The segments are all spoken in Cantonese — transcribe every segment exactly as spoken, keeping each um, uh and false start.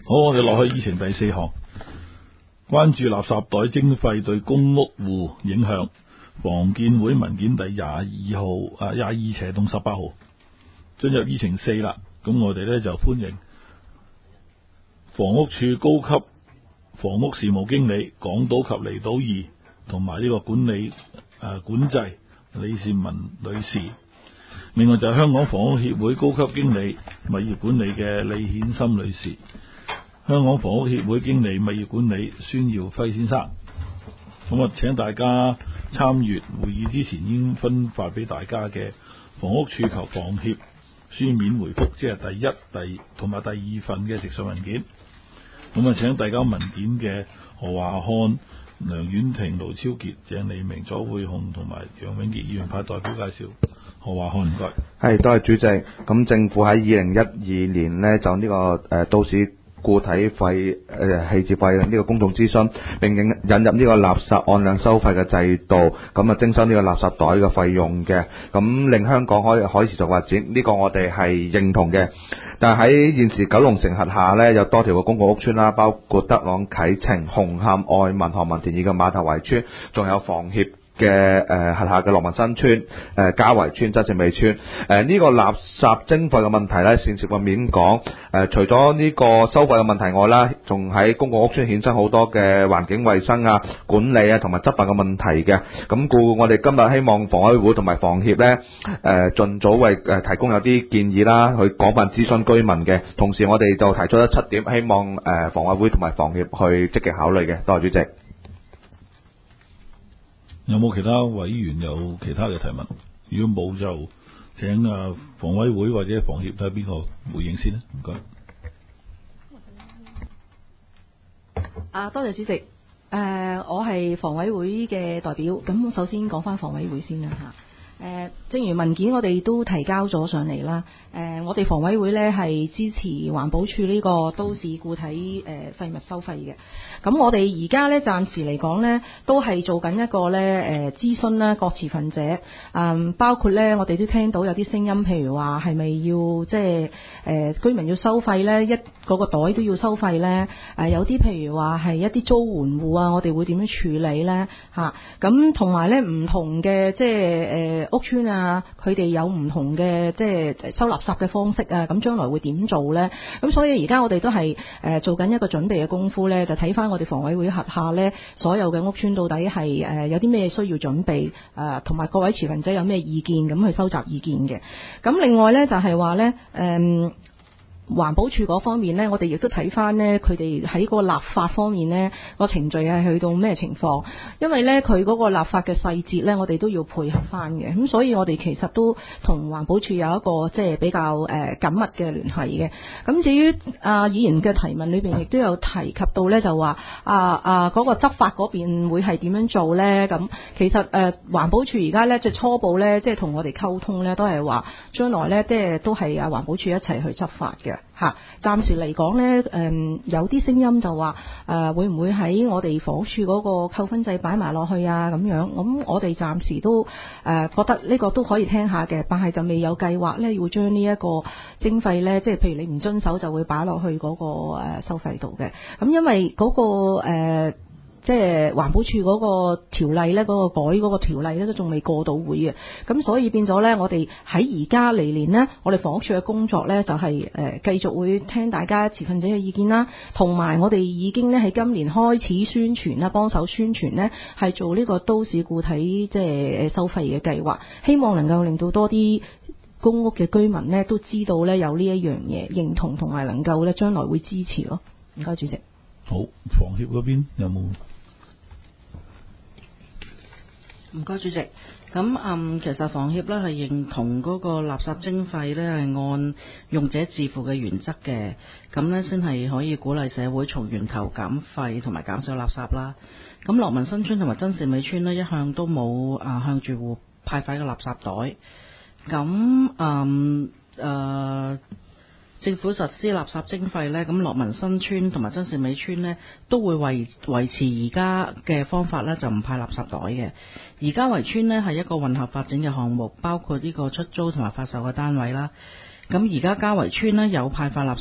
好，我哋落去議程第四項，關注垃圾袋徵費對公屋戶影響。房建會文件第廿二號啊，廿二斜同十八號進入議程四啦。咁我哋呢就歡迎房屋處高級房屋事務經理港島及離島二同埋呢個管理誒、呃、管制李善文女士。另外就係香港房屋協會高級經理物業管理嘅李顯森女士。香港房屋協會經理物業管理孫耀輝先生。咁啊，請大家參閱會議之前已經分發俾大家嘅房屋處及房協書面回覆，即係第一、第同埋第二份嘅直述文件。咁啊，請遞交文件嘅何華漢、梁婉婷、盧超傑、鄭利明、左匯雄同埋楊永傑議員派代表介紹。何華漢，唔該。 係，多謝主席。咁政府喺二零一二年呢，就呢、這個誒、呃、都市固體廢誒棄置費呢個公眾諮詢，並引引入呢個垃圾按量收費嘅制度，咁啊徵收呢個垃圾袋嘅費用嘅，咁令香港可以可以持續發展，呢、這個我哋係認同嘅。但係喺現時九龍城轄下呢，有多條嘅公共屋邨啦，包括德朗啟晴、紅磡、愛民、何文田以及馬頭圍邨，仲有房協嘅誒轄下嘅樂民新村、誒嘉圍村、真善美村，誒、呃、呢、這個垃圾徵費嘅問題咧，線涉個面講，誒、呃、除咗呢個收費嘅問題外啦，仲喺公共屋邨衍生好多嘅環境衛生啊、管理啊同埋執法嘅問題嘅。咁故我哋今日希望房委會同埋房協咧，誒盡早為誒提供有啲建議啦，去廣泛諮詢居民嘅。同時我哋就提出咗七點，希望誒房委會同埋房協去積極考慮嘅。多謝主席。 有冇其他委員有其他嘅提問？如果冇就請啊房委會或者房協睇下邊個回應先啦。唔該。 啊，多謝主席。誒、呃，我係房委會嘅代表。咁首先講翻房委會先啦嚇。誒、呃，正如文件我哋都提交咗上嚟啦。誒、呃，我哋房委會呢係支持環保署呢個都市固體誒、呃、廢物收費嘅。咁我哋而家呢暫時嚟講呢，都係做緊一個呢誒諮詢啦，各持份者。嗯，包括呢，我哋都聽到有啲聲音，譬如話係咪要即係誒居民要收費呢？一嗰個袋都要收費呢？誒、呃，有啲譬如話係一啲租援戶啊，我哋會點樣處理呢？嚇，咁同埋呢唔同嘅即係誒。呃屋邨啊，佢哋有唔同嘅即係收垃圾嘅方式啊，咁將來會點做呢？咁所以而家我哋都係誒、呃、做緊一個準備嘅功夫呢，就睇翻我哋房委會轄下呢所有嘅屋邨到底係誒、呃、有啲咩需要準備誒，同、呃、埋各位持份者有咩意見，咁去收集意見嘅。咁另外呢，就係、是、話呢。誒、呃。環保署嗰方面呢，我哋亦都睇翻呢，佢哋喺個立法方面呢個程序係去到咩情況？因為呢，佢嗰個立法嘅細節呢，我哋都要配合翻嘅。咁所以我哋其實都同環保署有一個即係比較誒、呃、緊密嘅聯繫嘅。咁至於啊議員嘅提問裏邊亦都有提及到呢，就話啊啊嗰、那個執法嗰邊會係點樣做呢？咁其實誒、呃、環保署而家呢，即係初步呢，即係同我哋溝通呢，都係話將來呢，即係都係啊環保署一齊去執法嘅。嚇，暫時嚟講呢，誒、嗯、有啲聲音就話誒、呃、會唔會喺我哋房屋署嗰個扣分制擺埋落去啊咁樣，咁我哋暫時都誒、呃、覺得呢個都可以聽下嘅，但係就未有計劃呢，要將呢一個徵費呢，即係譬如你唔遵守就會擺落去嗰、那個、呃、收費度嘅，咁因為嗰、那個、呃即係環保署嗰個條例呢，嗰、嗰個改嗰個條例呢，都仲未過到會嘅，咁所以變咗呢，我哋喺而家嚟年呢，我哋房屋署嘅工作呢，就係、係、誒、呃、繼續會聽大家持份者嘅意見啦，同埋我哋已經呢喺今年開始宣傳啦，幫手宣傳呢，係做呢個都市固體即係收費嘅計劃，希望能夠令到多啲公屋嘅居民呢都知道呢有呢一樣嘢，認同同埋能夠呢將來會支持咯。唔該，主席。 好，房協嗰邊有冇？ 唔該，主席。咁嗯，其實房協咧係認同嗰個垃圾徵費咧係按用者自負嘅原則嘅，咁咧先係可以鼓勵社會從源頭減廢同埋減少垃圾啦。咁樂民新村同埋真善美村呢，一向都冇啊向住戶派發嘅垃圾袋。咁嗯誒。呃政府實施垃圾徵費呢，咁樂民新村同埋真善美村呢都會維維持而家嘅方法呢，就唔派垃圾袋嘅。而嘉圍村呢係一個混合發展嘅項目，包括呢個出租同埋發售嘅單位啦。咁而家嘉圍村呢有派發垃圾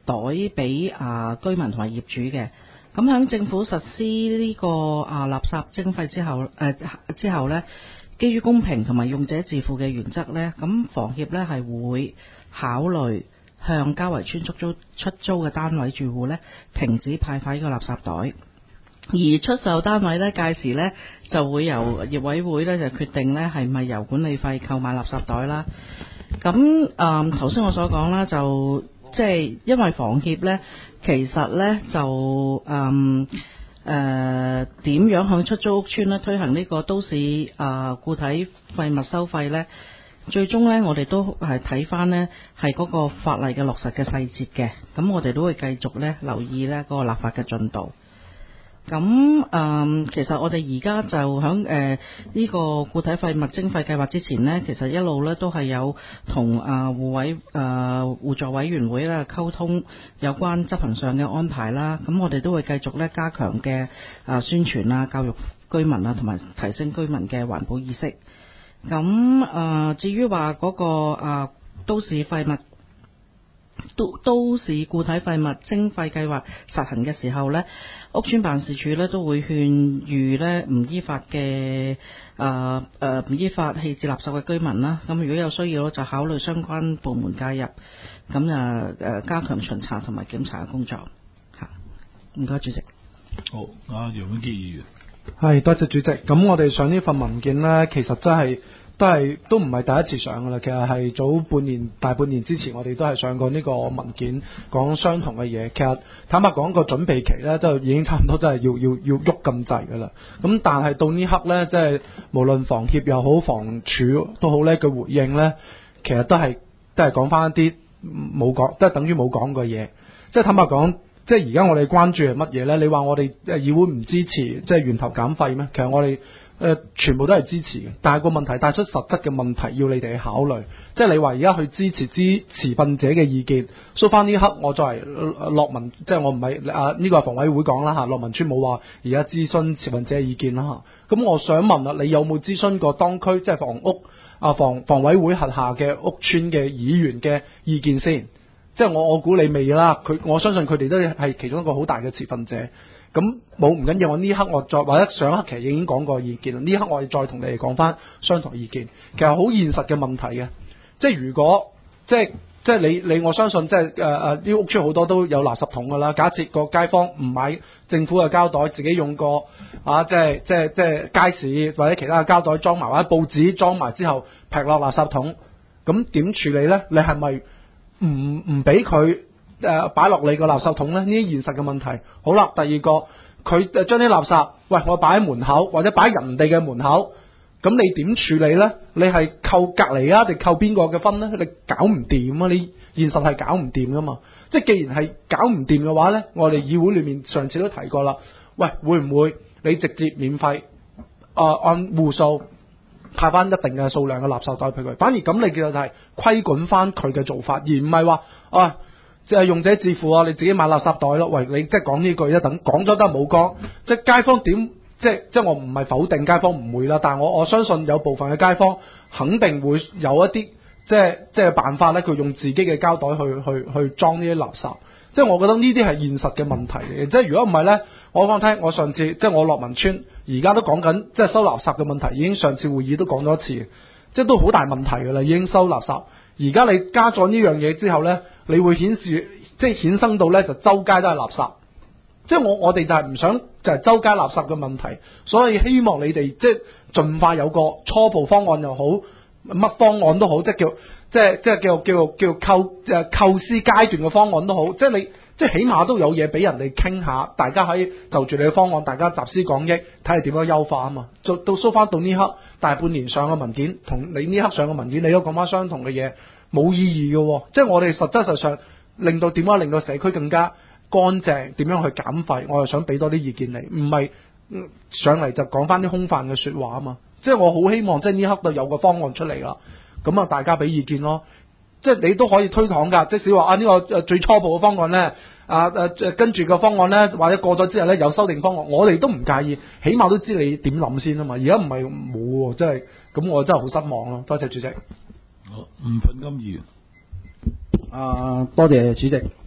袋俾啊居民同埋業主嘅。咁響政府實施呢個啊垃圾徵費之後，誒、呃、之後呢，基於公平同埋用者自付嘅原則呢，咁房協呢係會考慮向家圍村出租出租嘅單位住戶呢停止派發呢個垃圾袋，而出售單位呢，屆時呢就會由業委會呢就決定呢係咪由管理費購買垃圾袋啦。咁誒頭先我所講啦，就即係因為房協呢，其實呢就誒誒點樣向出租屋邨呢推行呢個都市誒、呃、固體廢物收費呢？最終呢，我哋都係睇翻呢係嗰個法例嘅落實嘅細節嘅，咁我哋都會繼續呢留意呢嗰個立法嘅進度。咁誒、呃，其實我哋而家就響誒呢個固體廢物徵費計劃之前呢，其實一路呢都係有同誒互委誒、呃、互助委員會咧溝通有關執行上嘅安排啦。咁我哋都會繼續呢加強嘅誒、呃、宣傳啊、教育居民啊，同埋提升居民嘅環保意識。咁誒、呃，至於話嗰個誒、呃、都市廢物都都市固體廢物徵費計劃實行嘅時候呢，屋邨辦事處呢都會勸喻呢唔依法嘅誒誒唔依法棄置垃圾嘅居民啦。咁如果有需要就考慮相關部門介入，咁啊誒加強巡查同埋檢查嘅工作。嚇，唔該主席。 好，阿楊永基議員。 係，多謝主席。咁我哋上呢份文件呢，其實真係都係都唔係第一次上噶啦。其實係早半年、大半年之前，我哋都係上過呢個文件，講相同嘅嘢。其實坦白講，個準備期呢，都已經差唔多，真係要要要喐咁滯噶啦。咁但係到呢刻呢，即係無論房協又好，房署都好呢，佢回應呢，其實都係都係講翻一啲冇講，都係等於冇講過嘢。即係坦白講。即係而家我哋關注係乜嘢呢？你話我哋誒議會唔支持即係源頭減廢咩？其實我哋誒、呃、全部都係支持嘅，但係個問題帶出實質嘅問題，要你哋去考慮。即係你話而家去支持支持份者嘅意見，所以翻呢刻我作為樂民，即係我唔係啊呢個係房委會講啦嚇，樂民村冇話而家諮詢持份者嘅意見啦嚇。咁我想問啦，你有冇諮詢過當區即係房屋啊房房委會轄下嘅屋邨嘅議員嘅意見先？即係我我估你未啦，佢我相信佢哋都係其中一個好大嘅持份者。咁冇唔緊要，我呢刻我再或者上一刻其實已經講過意見，呢刻我哋再同你哋講翻相同意見。其實好現實嘅問題嘅，即係如果即係即係你你我相信即係誒誒啲屋邨好多都有垃圾桶㗎啦。假設個街坊唔買政府嘅膠袋，自己用個啊即係即係即係街市或者其他嘅膠袋裝埋，或者報紙裝埋之後劈落垃圾桶，咁點處理呢？你係咪？唔唔俾佢誒擺落你個垃圾桶咧，呢啲現實嘅問題。好啦，第二個佢誒將啲垃圾，喂我擺喺門口或者擺人哋嘅門口，咁你點處理咧？你係扣隔離啊，定扣邊個嘅分咧？你搞唔掂啊！你現實係搞唔掂噶嘛？即係既然係搞唔掂嘅話咧，我哋議會裏面上次都提過啦。喂，會唔會你直接免費啊、呃、按戶數？派翻一定嘅數量嘅垃圾袋俾佢，反而咁你叫做就係規管翻佢嘅做法，而唔係話啊，即係用者自付啊，你自己買垃圾袋咯。喂，你即係講呢句一等講咗都係冇講，即係街坊點即係即係我唔係否定街坊唔會啦，但係我我相信有部分嘅街坊肯定會有一啲即係即係辦法咧，佢用自己嘅膠袋去去去裝呢啲垃圾。即係我覺得呢啲係現實嘅問題嚟嘅，即係如果唔係呢，我講聽，我上次即係我樂民村而家都講緊，即係收垃圾嘅問題，已經上次會議都講咗一次，即係都好大問題㗎啦，已經收垃圾。而家你加咗呢樣嘢之後呢，你會顯示即係衍生到呢，就周街都係垃圾。即係我我哋就係唔想就係周街垃圾嘅問題，所以希望你哋即係盡快有個初步方案又好，乜方案都好，即係叫。即係即係叫叫叫構誒構思階段嘅方案都好，即係你即係起碼都有嘢俾人哋傾下，大家可以就住你嘅方案，大家集思廣益，睇下點樣優化啊嘛。到到收翻到呢刻大半年上嘅文件，同你呢刻上嘅文件，你都講翻相同嘅嘢，冇意義嘅。即係我哋實質實上令到點樣令到社區更加乾淨，點樣去減廢，我又想俾多啲意見你，唔係、嗯、上嚟就講翻啲空泛嘅説話啊嘛。即係我好希望即係呢刻就有個方案出嚟啦。咁啊，大家俾意見咯，即係你都可以推搪㗎。即使話啊呢個誒最初步嘅方案咧，啊誒跟住個方案咧，或者過咗之後咧有修訂方案，我哋都唔介意，起碼都知你點諗先啊嘛。而家唔係冇喎，真係咁，我真係好失望咯。多謝主席。 好，吳品金議員。 啊，多謝主席。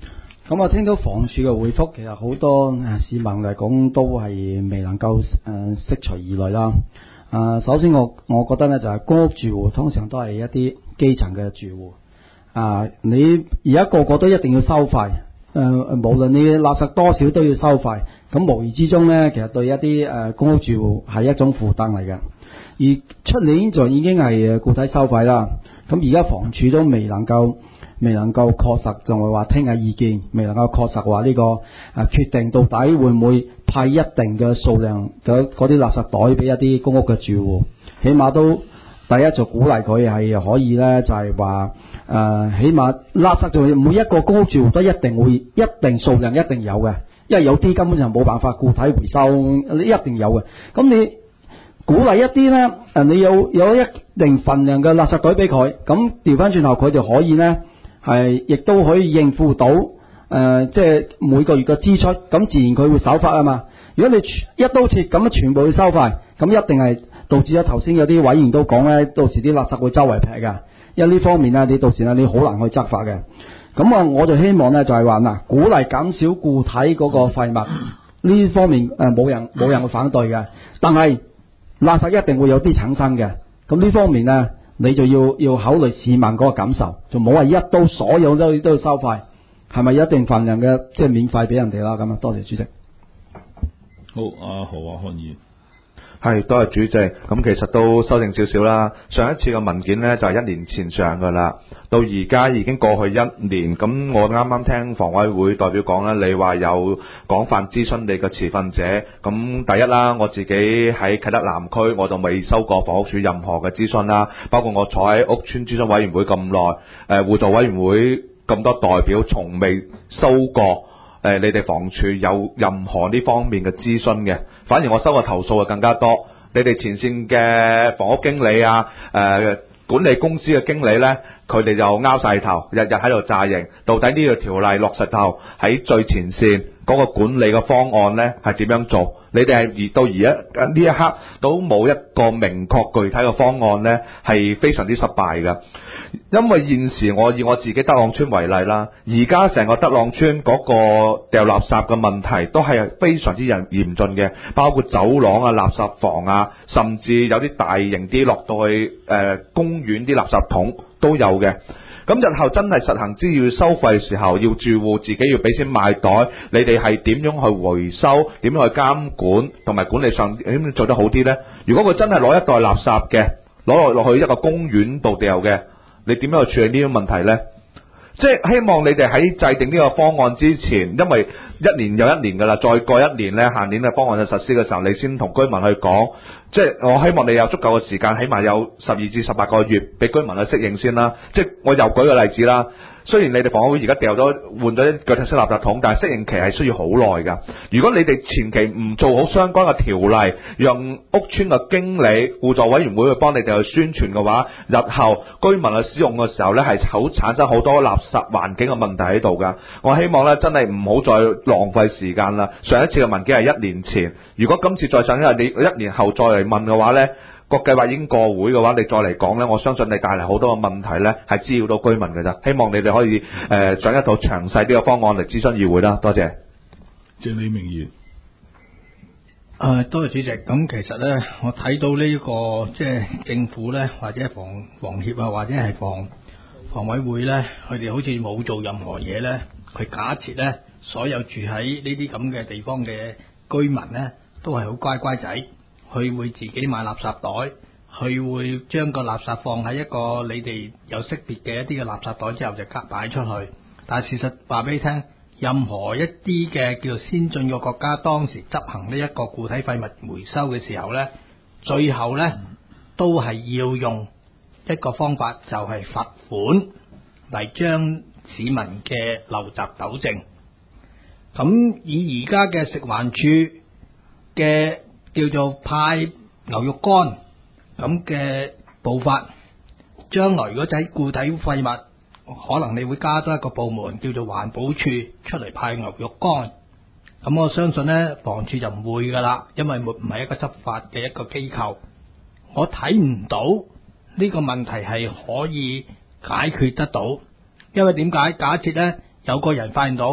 咁我聽到房署嘅回覆，其實好多誒市民嚟講都係未能夠誒釋除疑慮啦。誒，首先我我覺得咧就係公屋住戶通常都係一啲基層嘅住戶。啊，你而家個個都一定要收費，誒無論你垃圾多少都要收費。咁無疑之中咧，其實對一啲誒公屋住戶係一種負擔嚟嘅。而出年就已經係固體收費啦。咁而家房署都未能夠。未能夠確實就係話聽下意見，未能夠確實話呢個誒決定到底會唔會派一定嘅數量嘅嗰啲垃圾袋俾一啲公屋嘅住戶，起碼都第一就鼓勵佢係可以咧，就係話誒起碼垃圾就每一個公屋住戶都一定會一定數量一定有嘅，因為有啲根本就冇辦法固體回收，你一定有嘅。咁你鼓勵一啲咧誒，你有有一定份量嘅垃圾袋俾佢，咁調翻轉頭佢就可以咧。係，亦都可以應付到誒、呃，即係每個月嘅支出，咁自然佢會守法啊嘛。如果你一刀切咁樣全部去收費，咁一定係導致咗頭先有啲委員都講咧，到時啲垃圾會周圍劈㗎。因為呢方面啊，你到時啊，你好難去執法嘅。咁啊，我就希望咧就係話嗱，鼓勵減少固體嗰個廢物呢方面誒，冇、呃、人冇人會反對嘅。但係垃圾一定會有啲產生嘅，咁呢方面咧。你就要要考慮市民嗰個感受，就冇話一刀所有都都要收費，係咪一定份量嘅即係免費俾人哋啦？咁啊，多謝主席。 好，阿何華漢議員。 係，多謝主席。咁其實都修正少少啦。上一次嘅文件呢，就係、是、一年前上噶啦，到而家已經過去一年。咁我啱啱聽房委會代表講啦，你話有廣泛諮詢你嘅持份者。咁第一啦，我自己喺啟德南區，我就未收過房屋署任何嘅諮詢啦。包括我坐喺屋邨諮詢委員會咁耐，誒互助委員會咁多代表，從未收過。誒、呃，你哋房署有任何呢方面嘅諮詢嘅，反而我收嘅投訴就更加多。你哋前線嘅房屋經理啊，誒、呃、管理公司嘅經理呢，佢哋就拗晒頭，日日喺度炸營。到底呢個條例落實後喺最前線嗰、那個管理嘅方案呢係點樣做？你哋係而到而家呢一刻都冇一個明確具體嘅方案呢，係非常之失敗嘅。因為現時我以我自己德朗村為例啦，而家成個德朗村嗰個掉垃圾嘅問題都係非常之嚴嚴峻嘅，包括走廊啊、垃圾房啊，甚至有啲大型啲落到去誒、呃、公園啲垃圾桶都有嘅。咁日後真係實行之要收費嘅時候，要住戶自己要俾錢買袋，你哋係點樣去回收？點樣去監管同埋管理上點樣做得好啲呢？如果佢真係攞一袋垃圾嘅，攞落落去一個公園度掉嘅，你點樣去處理呢啲問題呢？即係希望你哋喺制定呢個方案之前，因為一年又一年噶啦，再過一年呢，下年嘅方案就實施嘅時候，你先同居民去講。即係我希望你有足夠嘅時間，起碼有十二至十八個月俾居民去適應先啦。即係我又舉個例子啦。雖然你哋房委會而家掉咗換咗腳踢式垃圾桶，但係適應期係需要好耐㗎。如果你哋前期唔做好相關嘅條例，讓屋邨嘅經理、互助委員會去幫你哋去宣傳嘅話，日後居民去使用嘅時候呢，係好產生好多垃圾環境嘅問題喺度㗎。我希望呢，真係唔好再浪費時間啦。上一次嘅文件係一年前，如果今次再上，因為你一年後再嚟問嘅話呢，個計劃已經過會嘅話，你再嚟講呢，我相信你帶嚟好多嘅問題呢，係滋擾到居民嘅咋。希望你哋可以誒上一套詳細啲嘅方案嚟諮詢議會啦。多謝。 謝李明議員。 誒，多謝主席。咁其實呢，我睇到呢、這個即係政府呢，或者房房協啊，或者係房房委會呢，佢哋好似冇做任何嘢呢。佢假設呢，所有住喺呢啲咁嘅地方嘅居民呢，都係好乖乖仔。佢會自己買垃圾袋，佢會將個垃圾放喺一個你哋有識別嘅一啲嘅垃圾袋之後就夾擺出去。但係事實話俾你聽，任何一啲嘅叫做先進嘅國家，當時執行呢一個固體廢物回收嘅時候呢，最後呢都係要用一個方法，就係罰款嚟將市民嘅陋習糾正。咁以而家嘅食環署嘅叫做派牛肉乾咁嘅步伐，將來如果就喺固體廢物，可能你會加多一個部門叫做環保署出嚟派牛肉乾。咁我相信呢，房署就唔會噶啦，因為唔係一個執法嘅一個機構。我睇唔到呢個問題係可以解決得到，因為點解？假設呢，有個人發現到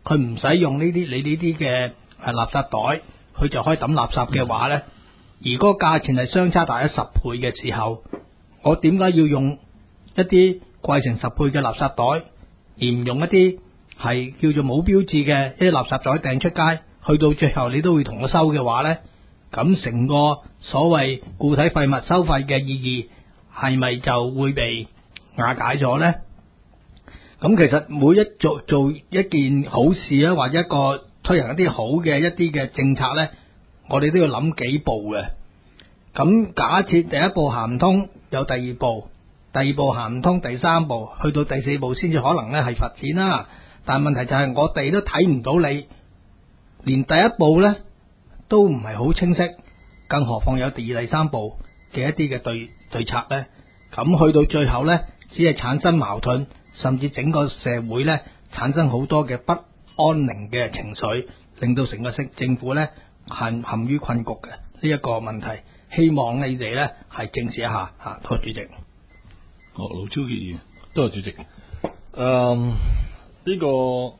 佢唔使用呢啲你呢啲嘅誒垃圾袋，佢就可以抌垃圾嘅話咧，而嗰個價錢係相差大咗十倍嘅時候，我點解要用一啲貴成十倍嘅垃圾袋，而唔用一啲係叫做冇標誌嘅一啲垃圾袋掟出街，去到最後你都會同我收嘅話咧，咁成個所謂固體廢物收費嘅意義係咪就會被瓦解咗咧？咁其實每一做做一件好事啊，或者一個推行一啲好嘅一啲嘅政策咧，我哋都要諗幾步嘅。咁假設第一步行唔通，有第二步，第二步行唔通，第三步，去到第四步先至可能咧係罰錢啦。但係問題就係我哋都睇唔到你，連第一步咧都唔係好清晰，更何況有第二、第三步嘅一啲嘅對對策咧？咁去到最後咧，只係產生矛盾，甚至整個社會咧產生好多嘅不安寧嘅情緒，令到成個政府咧陷陷於困局嘅呢一個問題。希望你哋咧係正視一下嚇，多謝主席。 哦，盧超傑議員，多謝主席。誒、嗯，呢、這個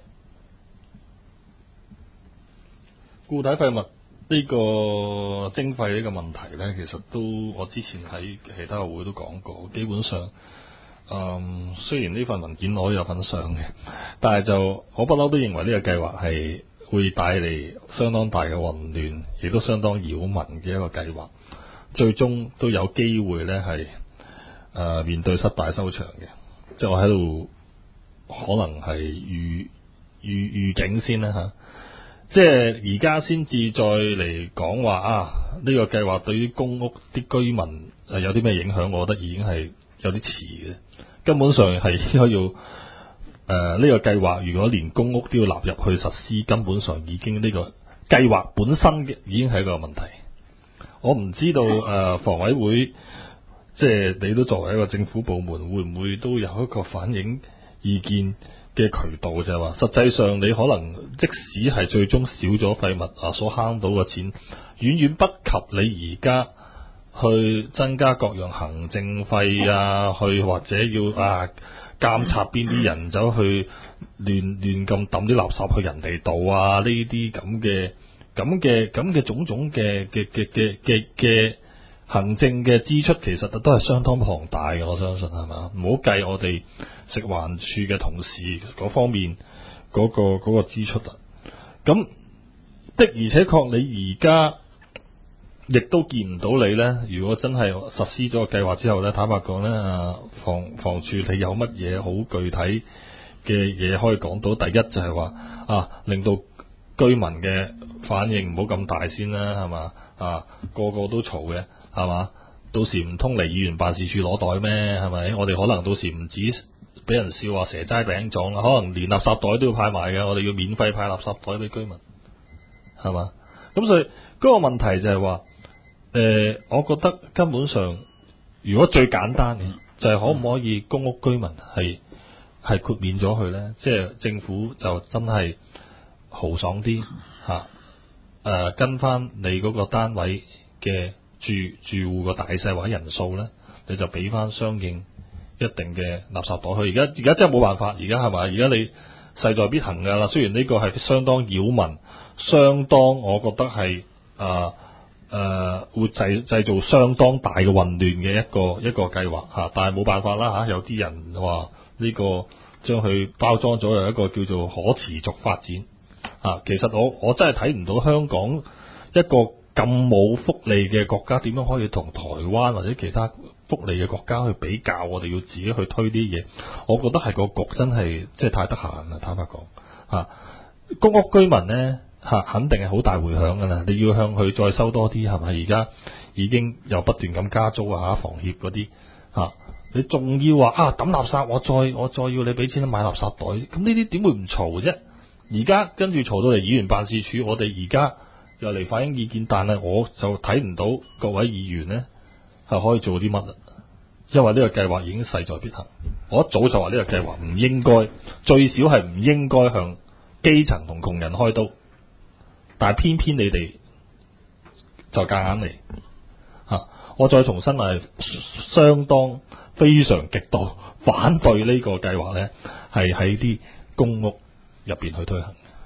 固體廢物呢個徵費呢個問題咧，其實都我之前喺其他會都講過。基本上，誒、嗯，雖然呢份文件我都有份上嘅，但係就我不嬲都認為呢個計劃係會帶嚟相當大嘅混亂，亦都相當擾民嘅一個計劃。最終都有機會咧係誒面對失敗收場嘅，即係我喺度可能係預預預警先啦嚇，即係而家先至再嚟講話啊呢、這個計劃對於公屋啲居民誒有啲咩影響，我覺得已經係有啲遲嘅，根本上係應該要誒呢、呃這個計劃如果連公屋都要納入去實施，根本上已經呢個計劃本身嘅已經係一個問題。我唔知道誒、呃、房委會，即係你都作為一個政府部門，會唔會都有一個反映意見嘅渠道，就係話實際上你可能即使係最終少咗廢物啊，所慳到嘅錢遠遠不及你而家去增加各樣行政費啊，去或者要啊監察邊啲人走去亂亂咁抌啲垃圾去人哋度啊，呢啲咁嘅。咁嘅咁嘅種種嘅嘅嘅嘅嘅嘅行政嘅支出，其實都係相當龐大嘅，我相信係嘛？唔好計我哋食環署嘅同事嗰方面嗰個嗰個支出啊。咁的而且確，你而家亦都見唔到你咧。如果真係實施咗個計劃之後咧，坦白講咧，房房署你有乜嘢好具體嘅嘢可以講到？第一就係話啊，令到居民嘅反應唔好咁大先啦，係嘛？啊，個個都嘈嘅，係嘛？到時唔通嚟議員辦事處攞袋咩？係咪？我哋可能到時唔止俾人笑話蛇齋餅撞啦，可能連垃圾袋都要派埋嘅。我哋要免費派垃圾袋俾居民，係嘛？咁所以嗰個問題就係話，誒，我覺得根本上，如果最簡單嘅就係可唔可以公屋居民係係豁免咗佢咧？即係政府就真係豪爽啲嚇，誒、呃、跟翻你嗰個單位嘅住住戶個大細或者人數咧，你就俾翻相應一定嘅垃圾袋去。而家而家真係冇辦法，而家係咪？而家你勢在必行㗎啦。雖然呢個係相當擾民，相當我覺得係誒誒會製製造相當大嘅混亂嘅一個一個計劃嚇，但係冇辦法啦嚇、啊。有啲人話呢個將佢包裝咗有一個叫做可持續發展。啊，其實我我真係睇唔到香港一個咁冇福利嘅國家點樣可以同台灣或者其他福利嘅國家去比較，我哋要自己去推啲嘢。我覺得係個局真係即係太得閒啦，坦白講嚇。公屋居民呢，嚇、啊，肯定係好大迴響㗎啦。你要向佢再收多啲係咪？而家已經又不斷咁加租啊，房協嗰啲嚇，你仲要話啊抌垃圾，我再我再要你俾錢買垃圾袋，咁呢啲點會唔嘈啫？而家跟住嘈到嚟議員辦事處，我哋而家又嚟反映意見，但係我就睇唔到各位議員呢係可以做啲乜啦，因為呢個計劃已經勢在必行。我一早就話呢個計劃唔應該，最少係唔應該向基層同窮人開刀，但係偏偏你哋就夾硬嚟嚇。我再重申係相當非常極度反對呢個計劃呢，係喺啲公屋入邊去推行。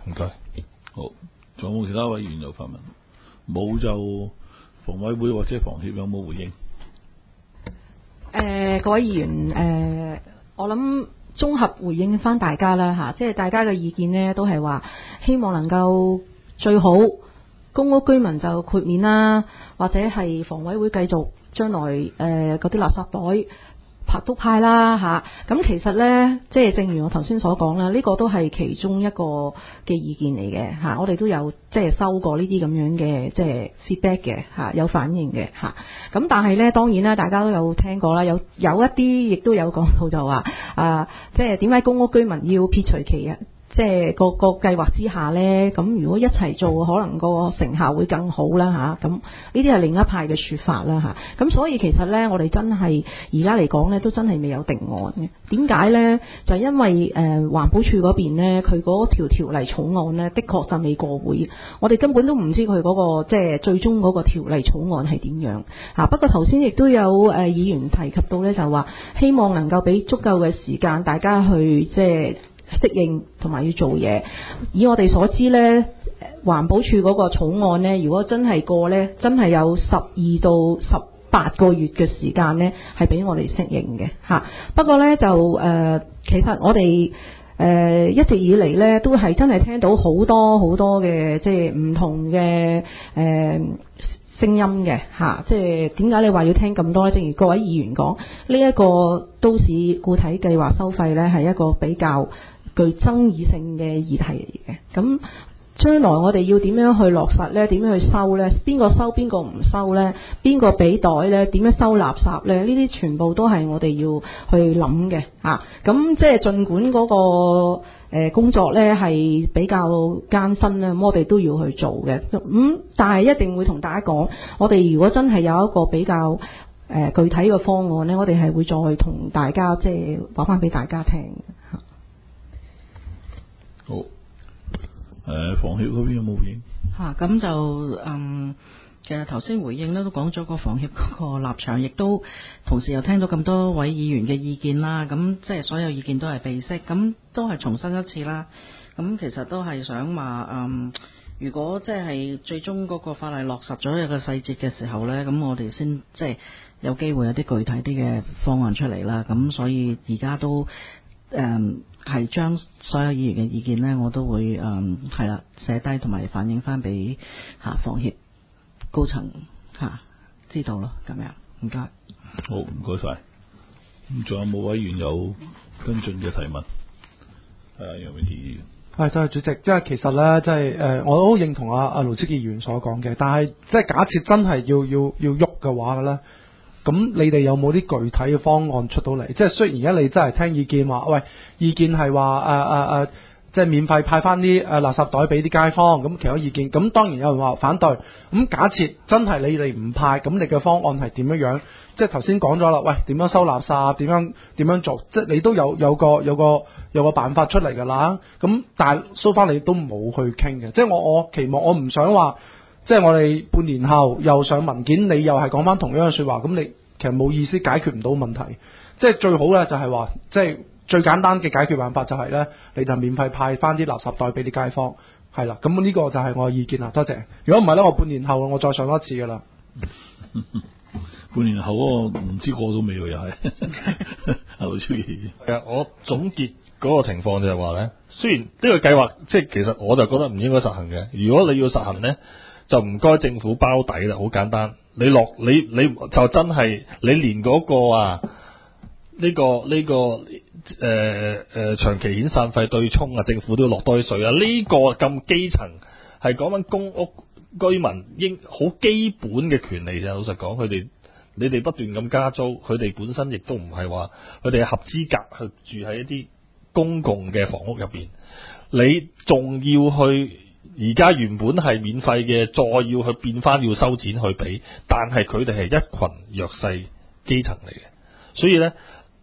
唔該。 好，仲有冇其他委員有發問？冇就房委會或者房協有冇回應？ 誒、呃，各位議員，誒、呃，我諗綜合回應翻大家啦嚇，即係大家嘅意見呢，都係話希望能夠最好公屋居民就豁免啦，或者係房委會繼續將來誒嗰啲垃圾袋派都派啦嚇。咁其實呢，即係正如我頭先所講啦，呢個都係其中一個嘅意見嚟嘅嚇。我哋都有即係收過呢啲咁樣嘅即係 feedback 嘅嚇，有反應嘅嚇。咁但係呢，當然啦，大家都有聽過啦，有有一啲亦都有講到就話啊，即係點解公屋居民要撇除其啊？即係個個計劃之下呢，咁如果一齊做，可能個成效會更好啦嚇。咁呢啲係另一派嘅説法啦嚇。咁所以其實呢，我哋真係而家嚟講呢，都真係未有定案嘅。點解呢？就係因為誒、呃、環保署嗰邊呢，佢嗰條條例草案呢，的確就未過會，我哋根本都唔知佢嗰、嗰個即係最終嗰個條例草案係點樣嚇。不過頭先亦都有誒、呃、議員提及到呢，就話希望能夠俾足夠嘅時間大家去即係適應同埋要做嘢。以我哋所知呢，環保署嗰個草案呢，如果真係過呢，真係有十二到十八個月嘅時間呢，係俾我哋適應嘅嚇。不過呢，就誒、呃，其實我哋誒、呃、一直以嚟呢，都係真係聽到好多好多嘅即係唔同嘅誒、呃聲音嘅嚇，即係點解你話要聽咁多呢？正如各位議員講，呢一個都市固體計劃收費呢，係一個比較具爭議性嘅議題嚟嘅。咁將來我哋要點樣去落實呢？點樣去收呢？邊個收邊個唔收呢？邊個俾袋呢？點樣收垃圾呢？呢啲全部都係我哋要去諗嘅嚇。咁即係儘管嗰個誒工作呢係比較艱辛啦，咁我哋都要去做嘅。咁、嗯、但係一定會同大家講，我哋如果真係有一個比較誒、呃、具體嘅方案呢，我哋係會再同大家即係話翻俾大家聽嚇。 好，誒、呃、房協嗰邊有冇回應？ 嚇咁、啊、就嗯。其實頭先回應咧都講咗個房協嗰個立場，亦都同時又聽到咁多位議員嘅意見啦。咁即係所有意見都係備悉，咁都係重申一次啦。咁其實都係想話，嗯，如果即係最終嗰個法例落實咗一個細節嘅時候呢，咁我哋先即係有機會有啲具體啲嘅方案出嚟啦。咁所以而家都誒係將所有議員嘅意見呢，我都會誒係啦寫低同埋反映翻俾嚇房協高層嚇、啊、知道咯，咁樣唔該。 好，唔該晒。咁仲有冇委員有跟進嘅提問？係啊，楊永傑議員。 係，多謝主席。即係其實咧，即係誒，我都認同阿阿盧志傑議員所講嘅。但係即係假設真係要要要喐嘅話咧，咁你哋有冇啲具體嘅方案出到嚟？即係雖然而家你真係聽意見話，喂，意見係話誒誒誒。即係免費派翻啲誒垃圾袋俾啲街坊，咁其他意見，咁當然有人話反對。咁假設真係你哋唔派，咁你嘅方案係點樣樣？即係頭先講咗啦，喂，點樣收垃圾？點樣點樣做？即係你都有有個有個有個辦法出嚟㗎啦。咁但係 so far 你都冇去傾嘅。即係我我期望我唔想話，即係我哋半年後又上文件，你又係講翻同樣嘅説話，咁你其實冇意思，解決唔到問題。即係最好咧，就係話即係。最簡單嘅解決辦法就係咧，你就免費派翻啲垃圾袋俾啲街坊，係啦。咁呢個就係我嘅意見啦。多謝。如果唔係咧，我半年後我再上多一次噶啦。 半年後嗰個唔知過到未喎，又係阿盧超儀。 係啊，我總結嗰個情況就係話咧，雖然呢個計劃即係其實我就覺得唔應該實行嘅。如果你要實行咧，就唔該政府包底啦，好簡單。你落你你就真係你連嗰個啊呢、呢個呢、呢個誒誒、呃呃、長期遣散費對沖啊，政府都要落多啲稅啊！呢、呢個咁基層係講緊公屋居民應好基本嘅權利啫。老實講，佢哋你哋不斷咁加租，佢哋本身亦都唔係話佢哋係合資格去住喺一啲公共嘅房屋入邊，你仲要去而家原本係免費嘅，再要去變翻要收錢去俾，但係佢哋係一群弱勢基層嚟嘅，所以呢。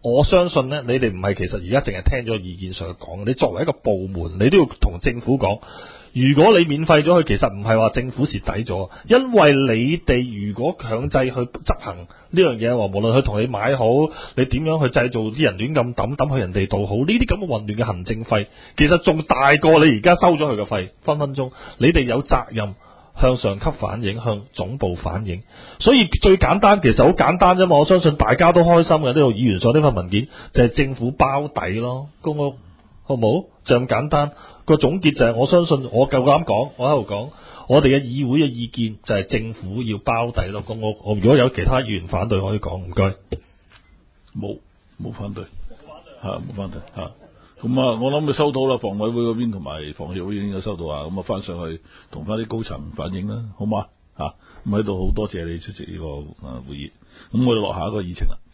我相信呢，你哋唔係其實而家淨係聽咗意見上去講，你作為一個部門，你都要同政府講。如果你免費咗佢，其實唔係話政府蝕底咗，因為你哋如果強制去執行呢樣嘢，話無論佢同你買好，你點樣去製造啲人亂咁抌抌去人哋度好，呢啲咁嘅混亂嘅行政費，其實仲大過你而家收咗佢嘅費，分分鐘你哋有責任向上級反映，向總部反映。所以最簡單，其實好簡單啫嘛，我相信大家都開心嘅。呢度議員所呢份文件就係政府包底咯，公屋好唔好？就咁簡單。個總結就係，我相信我夠膽講，我喺度講，我哋嘅議會嘅意見就係政府要包底咯，公屋。我如果有其他議員反對，可以講，唔該。 冇冇反對，嚇冇反對嚇。咁啊，我諗佢收到啦，房委會嗰邊同埋房協會已經有收到啊。咁啊，翻上去同翻啲高層反映啦，好嘛嚇？咁喺度好多謝你出席呢個啊會議。咁我哋落下一個議程啦。